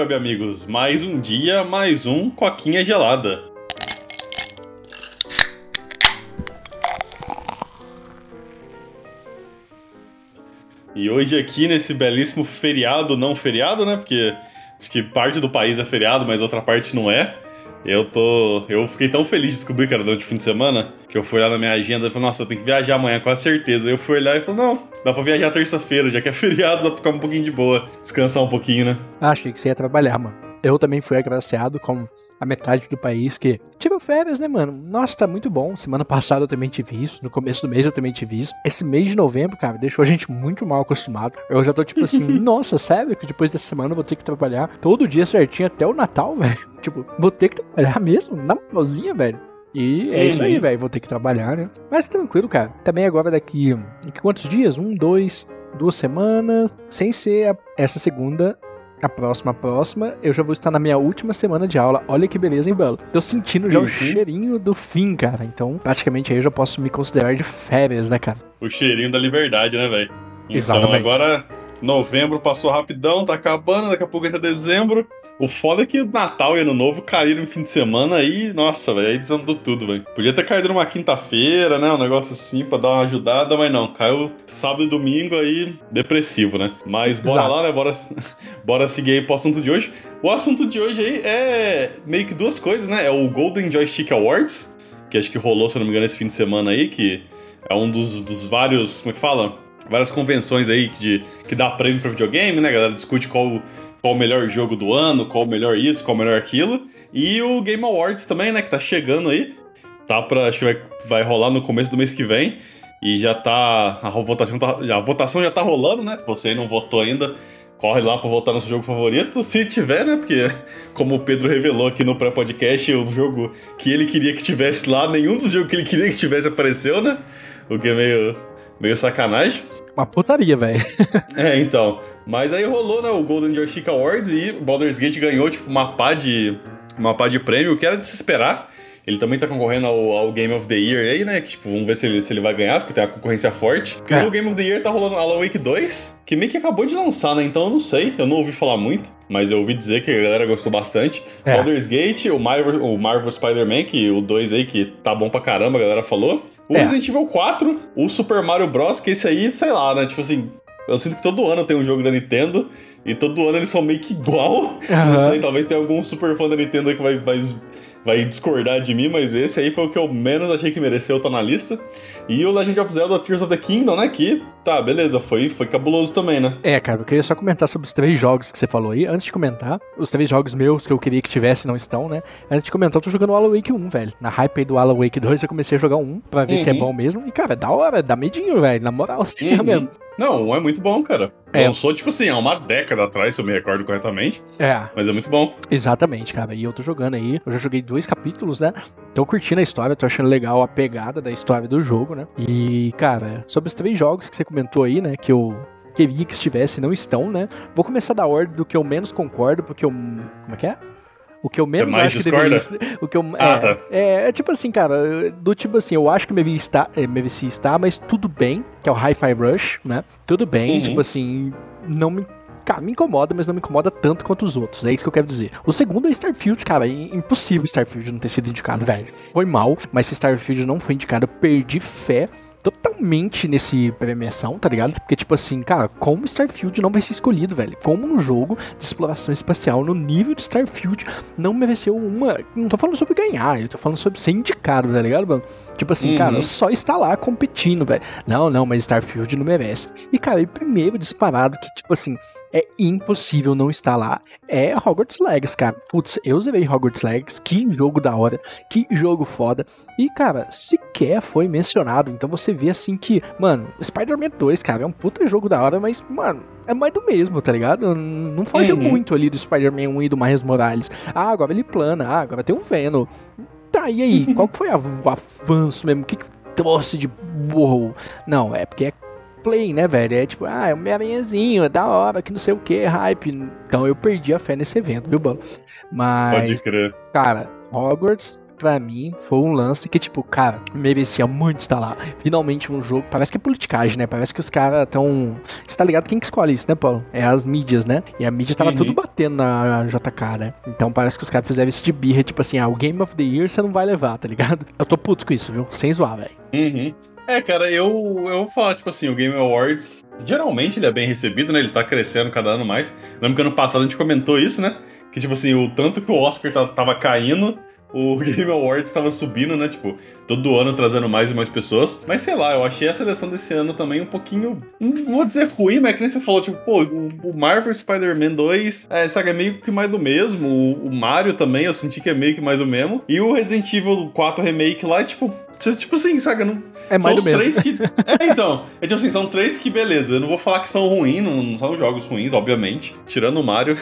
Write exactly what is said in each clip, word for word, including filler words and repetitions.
web amigos, mais um dia, mais um coquinha gelada. E hoje aqui nesse belíssimo feriado, não feriado, né? Porque acho que parte do país é feriado, mas outra parte não é. Eu tô. Eu fiquei tão feliz de descobrir que era durante o fim de semana que eu fui lá na minha agenda e falei, nossa, eu tenho que viajar amanhã, com certeza. Eu fui olhar e falei, não, dá pra viajar terça-feira, já que é feriado, dá pra ficar um pouquinho de boa, descansar um pouquinho, né? Ah, achei que você ia trabalhar, mano. Eu também fui agraciado com a metade do país que tive férias, né, mano? Nossa, tá muito bom. Semana passada eu também tive isso. No começo do mês eu também tive isso. Esse mês de novembro, cara, deixou a gente muito mal acostumado. Eu já tô tipo assim, nossa, sério que depois dessa semana eu vou ter que trabalhar todo dia certinho até o Natal, velho? Tipo, vou ter que trabalhar mesmo? Na moralzinha, velho? E é isso aí, velho. Vou ter que trabalhar, né? Mas tranquilo, cara. Também agora daqui, daqui quantos dias? Um, dois, duas semanas. Sem ser a, essa segunda... A próxima, a próxima, eu já vou estar na minha última semana de aula. Olha que beleza, hein, Belo? Tô sentindo já uhum. o cheirinho do fim, cara. Então, praticamente aí eu já posso me considerar de férias, né, cara? O cheirinho da liberdade, né, velho? Então, exatamente. Agora, novembro passou rapidão, tá acabando, daqui a pouco entra dezembro. O foda é que o Natal e Ano Novo caíram no fim de semana aí, nossa, velho, aí desandou tudo, velho. Podia ter caído numa quinta-feira, né, um negócio assim pra dar uma ajudada, mas não, caiu sábado e domingo aí, depressivo, né? Mas bora Exato. lá, né, bora, bora seguir aí pro assunto de hoje. O assunto de hoje aí é meio que duas coisas, né, é o Golden Joystick Awards, que acho que rolou, se eu não me engano, esse fim de semana aí, que é um dos, dos vários, como é que fala? Várias convenções aí de, que dá prêmio pra videogame, né, a galera discute qual... qual o melhor jogo do ano, qual o melhor isso, qual o melhor aquilo. E o Game Awards também, né, que tá chegando aí. Tá pra, acho que vai, vai rolar no começo do mês que vem. E já tá, a votação, tá, a votação já tá rolando, né? Se você não votou ainda, corre lá pra votar no seu jogo favorito. Se tiver, né, porque como o Pedro revelou aqui no pré-podcast, o jogo que ele queria que tivesse lá, nenhum dos jogos que ele queria que tivesse apareceu, né? O que é meio, meio sacanagem. Uma putaria, velho. É, então. Mas aí rolou, né, o Golden Joystick Awards e o Baldur's Gate ganhou, tipo, uma pá de, uma pá de prêmio, que era de se esperar. Ele também tá concorrendo ao, ao Game of the Year aí, né, que, tipo, vamos ver se ele, se ele vai ganhar, porque tem uma concorrência forte. Porque é. no Game of the Year tá rolando Alan Wake dois, que meio que acabou de lançar, né, então eu não sei, eu não ouvi falar muito, mas eu ouvi dizer que a galera gostou bastante. É. Baldur's Gate, o Marvel, o Marvel Spider-Man, que o dois aí, que tá bom pra caramba, a galera falou. O é. Resident Evil quatro, o Super Mario Bros, que esse aí, sei lá, né, tipo assim... Eu sinto que todo ano tem um jogo da Nintendo e todo ano eles são meio que igual. Uhum. Não sei, talvez tenha algum super fã da Nintendo que vai, vai, vai discordar de mim, mas esse aí foi o que eu menos achei que mereceu estar na lista. E o Legend of Zelda Tears of the Kingdom, né, que tá, beleza, foi, foi cabuloso também, né? É, cara, eu queria só comentar sobre os três jogos que você falou aí. Antes de comentar, os três jogos meus que eu queria que tivesse não estão, né? Antes de comentar, eu tô jogando o Alan Wake um, velho. Na hype aí do Alan Wake dois, eu comecei a jogar um pra ver uhum. se é bom mesmo. E, cara, é da hora, dá medinho, velho, na moral, assim, uhum. mesmo. Não, um é muito bom, cara. É. Lançou, tipo assim, há uma década atrás, se eu me recordo corretamente. É. Mas é muito bom. Exatamente, cara. E eu tô jogando aí. Eu já joguei dois capítulos, né? Tô curtindo a história, tô achando legal a pegada da história do jogo, né? E, cara, sobre os três jogos que você comentou aí, né? Que eu queria que estivesse e não estão, né? Vou começar da ordem do que eu menos concordo, porque eu... Como é que é? O que eu menos mais acho que deveria... O que eu, ah, é, tá. é, é tipo assim, cara, do tipo assim, eu acho que merecia estar, é, merecia estar, mas tudo bem, que é o Hi-Fi Rush, né? Tudo bem, uhum. tipo assim, não me... Cara, me incomoda, mas não me incomoda tanto quanto os outros. É isso que eu quero dizer. O segundo é Starfield, cara. É impossível Starfield não ter sido indicado, velho. Foi mal, mas se Starfield não foi indicado, eu perdi fé totalmente nesse premiação, tá ligado? Porque, tipo assim, cara, como Starfield não vai ser escolhido, velho? Como um jogo de exploração espacial no nível de Starfield não mereceu uma... Não tô falando sobre ganhar, eu tô falando sobre ser indicado, tá ligado, mano? Tipo assim, uhum. cara, só está lá competindo, velho. Não, não, mas Starfield não merece. E, cara, e primeiro disparado que, tipo assim, é impossível não estar lá, é Hogwarts Legacy, cara. Putz, eu zerei Hogwarts Legacy, que jogo da hora, que jogo foda. E, cara, sequer foi mencionado. Então você vê assim que, mano, Spider-Man dois, cara, é um puta jogo da hora, mas, mano, é mais do mesmo, tá ligado? Não foge uhum. muito ali do Spider-Man um e do Miles Morales. Ah, agora ele plana, ah, agora tem o Venom. Tá, e aí? Qual que foi o avanço mesmo? O que que trouxe de burro? Não, é porque é play, né, velho? É tipo, ah, é um Homem-Aranhazinho, é da hora, que não sei o que, hype. Então eu perdi a fé nesse evento, viu, Bano? Mas... Pode crer. Cara, Hogwarts pra mim, foi um lance que, tipo, cara, merecia muito estar lá. Finalmente um jogo, parece que é politicagem, né? Parece que os caras tão... Você tá ligado quem que escolhe isso, né, Paulo? É as mídias, né? E a mídia tava uhum. tudo batendo na J K, né? Então parece que os caras fizeram isso de birra, tipo assim, ah, o Game of the Year você não vai levar, tá ligado? Eu tô puto com isso, viu? Sem zoar, velho. Uhum. É, cara, eu, eu vou falar, tipo assim, o Game Awards, geralmente ele é bem recebido, né? Ele tá crescendo cada ano mais. Lembro que ano passado a gente comentou isso, né? Que, tipo assim, o tanto que o Oscar tava caindo, o Game Awards tava subindo, né? Tipo, todo ano trazendo mais e mais pessoas. Mas sei lá, eu achei a seleção desse ano também um pouquinho, não vou dizer ruim, mas é que nem você falou, tipo, pô, o Marvel Spider-Man dois, é, sabe, é meio que mais do mesmo. O, o Mario também, eu senti que é meio que mais do mesmo. E o Resident Evil quatro Remake lá, tipo, tipo assim, sabe, não... É mais são do os mesmo. três que... É, então, é tipo assim, são três que, beleza, eu não vou falar que são ruins, não, não são jogos ruins, obviamente, tirando o Mario.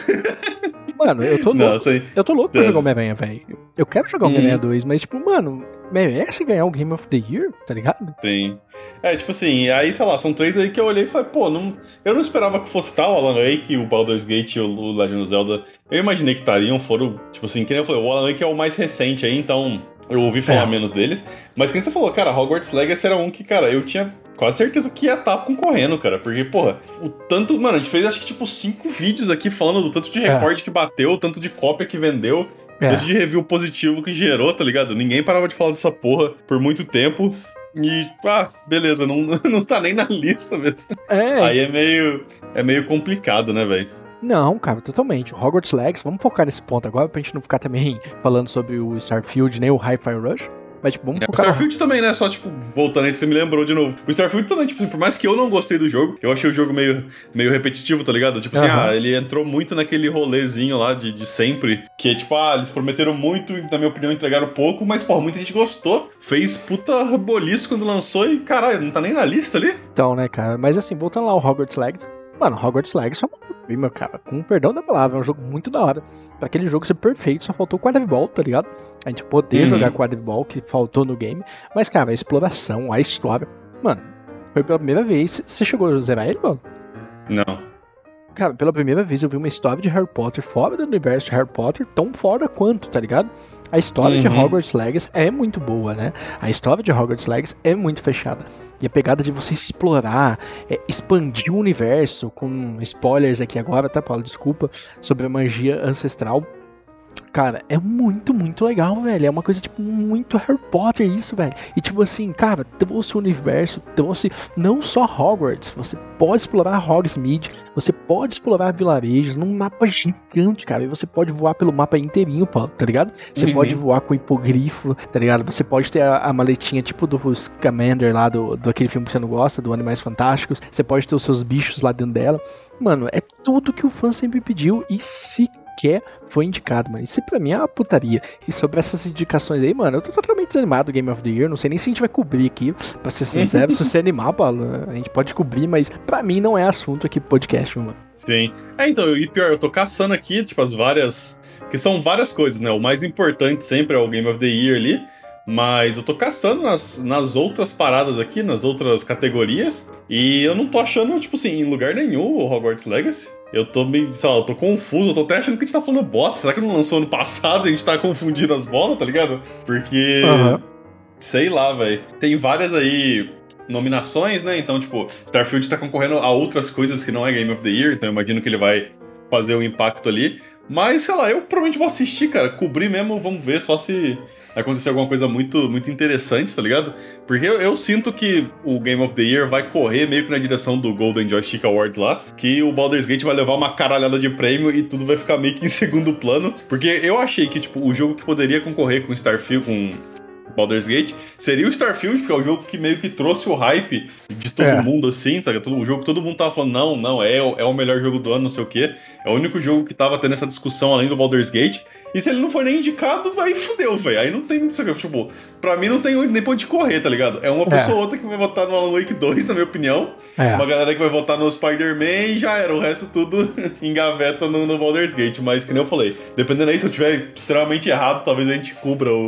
Mano, eu tô louco. Não, sei. Eu tô louco pra jogar o Homem-Aranha, velho. Eu quero jogar o Homem-Aranha dois, mas, tipo, mano, merece ganhar o Game of the Year, tá ligado? Sim. É, tipo assim, aí, sei lá, são três aí que eu olhei e falei, pô, não, eu não esperava que fosse tal, o Alan Wake, o Baldur's Gate e o Legend of Zelda. Eu imaginei que estariam, foram, tipo assim, que nem eu falei, o Alan Wake é o mais recente aí, então eu ouvi falar é. menos deles. Mas quem você falou, cara, Hogwarts Legacy era um que, cara, eu tinha quase certeza que ia estar concorrendo, cara. Porque, porra, o tanto... Mano, a gente fez acho que tipo cinco vídeos aqui falando do tanto de recorde é. que bateu, o tanto de cópia que vendeu, o é. tanto de review positivo que gerou, tá ligado? Ninguém parava de falar dessa porra por muito tempo. E, ah, beleza, não, não tá nem na lista, velho. É. Aí é meio, é meio complicado, né, velho? Não, cara, totalmente. O Hogwarts Legacy, vamos focar nesse ponto agora pra gente não ficar também falando sobre o Starfield nem o Hi-Fi Rush. Mas, tipo, vamos é, focar... O Starfield no... também, né? Só, tipo, voltando aí, você me lembrou de novo. O Starfield também, tipo, por mais que eu não gostei do jogo, eu achei o jogo meio, meio repetitivo, tá ligado? Tipo assim, uhum. ah, ele entrou muito naquele rolezinho lá de, de sempre, que é tipo, ah, eles prometeram muito e, na minha opinião, entregaram pouco, mas, porra, muita gente gostou. Fez puta reboliço quando lançou e, caralho, não tá nem na lista ali. Então, né, cara? Mas, assim, voltando lá ao Hogwarts Legacy, mano, Hogwarts Legacy foi uma... meu cara, com o perdão da palavra, é um jogo muito da hora. Pra aquele jogo ser perfeito, só faltou o quadribol, tá ligado? A gente poder uhum. jogar quadribol, que faltou no game. Mas, cara, a exploração, a história... Mano, foi pela primeira vez... Você chegou a zerar ele, mano? Não. Cara, pela primeira vez eu vi uma história de Harry Potter fora do universo de Harry Potter, tão fora quanto, tá ligado? A história uhum. de Hogwarts Legacy é muito boa, né? A história de Hogwarts Legacy é muito fechada. E a pegada de você explorar, é, expandir o universo, com spoilers aqui agora, tá, Paulo? Desculpa, sobre a magia ancestral. Cara, é muito, muito legal, velho. É uma coisa, tipo, muito Harry Potter isso, velho. E, tipo assim, cara, trouxe o universo, trouxe não só Hogwarts. Você pode explorar Hogsmeade, você pode explorar vilarejos num mapa gigante, cara. E você pode voar pelo mapa inteirinho, Paulo, tá ligado? Você uhum. pode voar com o hipogrifo, tá ligado? Você pode ter a, a maletinha, tipo do Scamander lá, do, do aquele filme que você não gosta, do Animais Fantásticos. Você pode ter os seus bichos lá dentro dela. Mano, é tudo que o fã sempre pediu e se que foi indicado, mano. Isso pra mim é uma putaria. E sobre essas indicações aí, mano, eu tô totalmente desanimado do Game of the Year. Não sei nem se a gente vai cobrir aqui. Pra ser sincero, se você animar, Paulo, a gente pode cobrir, mas pra mim não é assunto aqui pro podcast, mano. Sim. É, então, e pior, eu tô caçando aqui, tipo, as várias... Que são várias coisas, né? O mais importante sempre é o Game of the Year ali. Mas eu tô caçando nas, nas outras paradas aqui, nas outras categorias, e eu não tô achando, tipo assim, em lugar nenhum o Hogwarts Legacy. Eu tô meio, sei lá, eu tô confuso, eu tô até achando que a gente tá falando bosta. Será que não lançou ano passado e a gente tá confundindo as bolas, tá ligado? Porque, uhum. sei lá, velho. Tem várias aí nominações, né? Então, tipo, Starfield tá concorrendo a outras coisas que não é Game of the Year, então eu imagino que ele vai fazer um impacto ali. Mas, sei lá, eu provavelmente vou assistir, cara, cobrir mesmo, vamos ver só se acontecer alguma coisa muito, muito interessante, tá ligado? Porque eu, eu sinto que o Game of the Year vai correr meio que na direção do Golden Joystick Award lá, que o Baldur's Gate vai levar uma caralhada de prêmio e tudo vai ficar meio que em segundo plano. Porque eu achei que, tipo, o jogo que poderia concorrer com Starfield, com Baldur's Gate, seria o Starfield, porque é o jogo que meio que trouxe o hype de todo é. mundo, assim, tá? O jogo que todo mundo tava falando, não, não, é, é o melhor jogo do ano, não sei o quê. É o único jogo que tava tendo essa discussão além do Baldur's Gate. E se ele não for nem indicado, aí fudeu, velho. Aí não tem, tipo, pra mim não tem nem pra onde correr, tá ligado? É uma pessoa ou é. outra que vai votar no Alan Wake dois, na minha opinião. É. Uma galera que vai votar no Spider-Man e já era. O resto tudo engaveta no, no Baldur's Gate. Mas, que nem eu falei, dependendo aí, se eu tiver extremamente errado, talvez a gente cubra o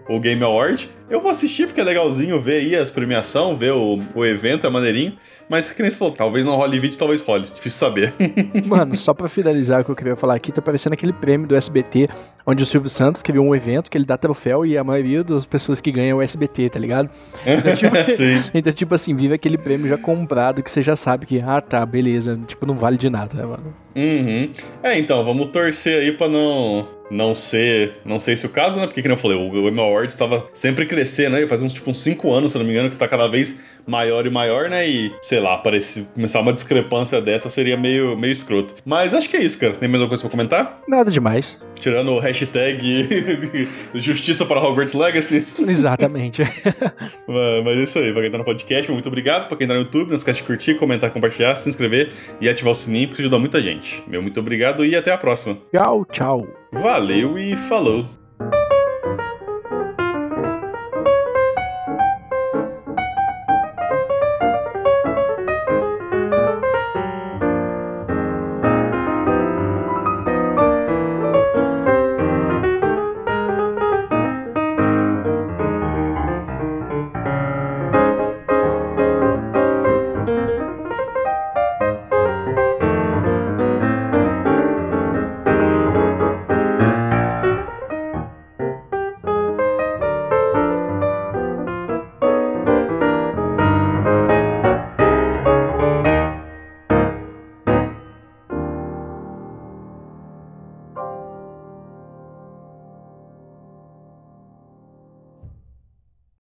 o Game Award. Eu vou assistir porque é legalzinho ver aí as premiações, ver o, o evento, é maneirinho. Mas que nem você falou, talvez não role vídeo, talvez role. Difícil saber. Mano, só pra finalizar o que eu queria falar aqui, tá parecendo aquele prêmio do S B T, onde o Silvio Santos criou um evento que ele dá troféu e a maioria das pessoas que ganham é o S B T, tá ligado? Então, tipo, então, tipo assim, vive aquele prêmio já comprado que você já sabe que, ah, tá, beleza, tipo, não vale de nada, né, mano? Uhum. É, então, vamos torcer aí pra não... Não ser, não sei se o caso, né? Porque, como eu falei, o Game Awards estava sempre crescendo, né? Faz uns, tipo, uns cinco anos, se não me engano, que tá cada vez maior e maior, né? E, sei lá, parece, começar uma discrepância dessa seria meio, meio escroto. Mas acho que é isso, cara. Tem mais alguma coisa pra comentar? Nada demais. Tirando o hashtag Justiça para Hogwarts Legacy. Exatamente. mas, mas é isso aí. Pra quem tá no podcast, muito obrigado. Pra quem tá no YouTube, não esquece de curtir, comentar, compartilhar, se inscrever e ativar o sininho, porque isso ajuda muita gente. Meu muito obrigado e até a próxima. Tchau, tchau. Valeu e falou!